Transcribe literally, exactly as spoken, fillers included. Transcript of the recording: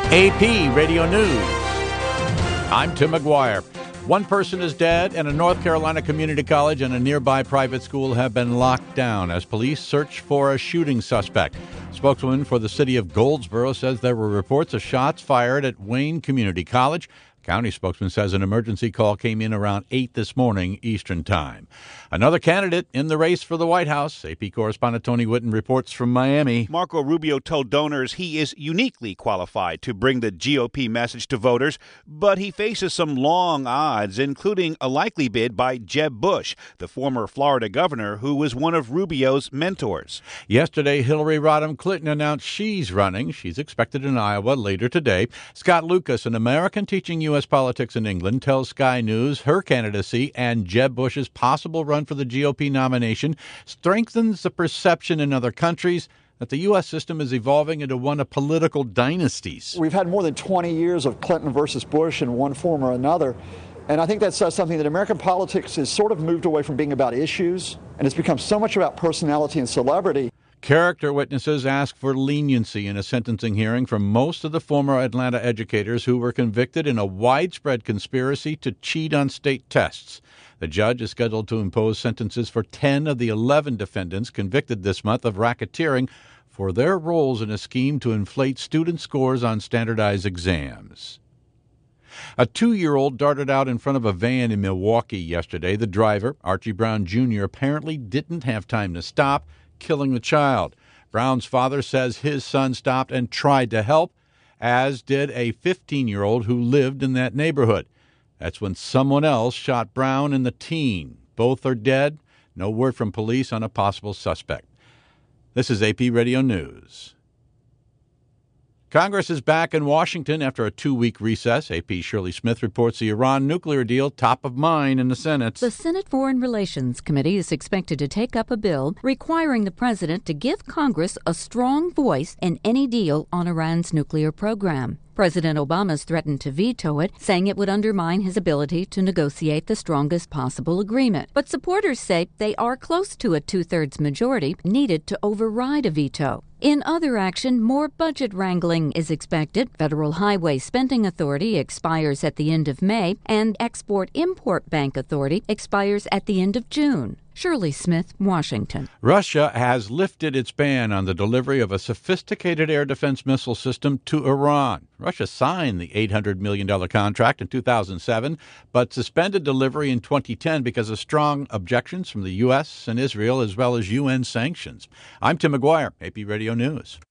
A P Radio News. I'm Tim McGuire. One person is dead, and a North Carolina community college and a nearby private school have been locked down as police search for a shooting suspect. Spokeswoman for the city of Goldsboro says there were reports of shots fired at Wayne Community College. County spokesman says an emergency call came in around eight this morning Eastern Time. Another candidate in the race for the White House. A P correspondent Tony Whitten reports from Miami. Marco Rubio told donors he is uniquely qualified to bring the G O P message to voters, but he faces some long odds, including a likely bid by Jeb Bush, the former Florida governor who was one of Rubio's mentors. Yesterday, Hillary Rodham Clinton announced she's running. She's expected in Iowa later today. Scott Lucas, an American teaching U S politics in England, tells Sky News her candidacy and Jeb Bush's possible run for the G O P nomination strengthens the perception in other countries that the U S system is evolving into one of political dynasties. We've had more than twenty years of Clinton versus Bush in one form or another, and I think that says something that American politics has sort of moved away from being about issues, and it's become so much about personality and celebrity. Character witnesses ask for leniency in a sentencing hearing from most of the former Atlanta educators who were convicted in a widespread conspiracy to cheat on state tests. The judge is scheduled to impose sentences for ten of the eleven defendants convicted this month of racketeering for their roles in a scheme to inflate student scores on standardized exams. A two-year-old darted out in front of a van in Milwaukee yesterday. The driver, Archie Brown Junior, apparently didn't have time to stop, killing the child. Brown's father says his son stopped and tried to help, as did a fifteen-year-old who lived in that neighborhood. That's when someone else shot Brown and the teen. Both are dead. No word from police on a possible suspect. This is A P Radio News. Congress is back in Washington after a two-week recess. A P's Shirley Smith reports the Iran nuclear deal top of mind in the Senate. The Senate Foreign Relations Committee is expected to take up a bill requiring the president to give Congress a strong voice in any deal on Iran's nuclear program. President Obama's threatened to veto it, saying it would undermine his ability to negotiate the strongest possible agreement. But supporters say they are close to a two-thirds majority needed to override a veto. In other action, more budget wrangling is expected. Federal Highway Spending Authority expires at the end of May, and Export-Import Bank Authority expires at the end of June. Shirley Smith, Washington. Russia has lifted its ban on the delivery of a sophisticated air defense missile system to Iran. Russia signed the eight hundred million dollars contract in two thousand seven, but suspended delivery in twenty ten because of strong objections from the U S and Israel, as well as U N sanctions. I'm Tim McGuire, A P Radio News.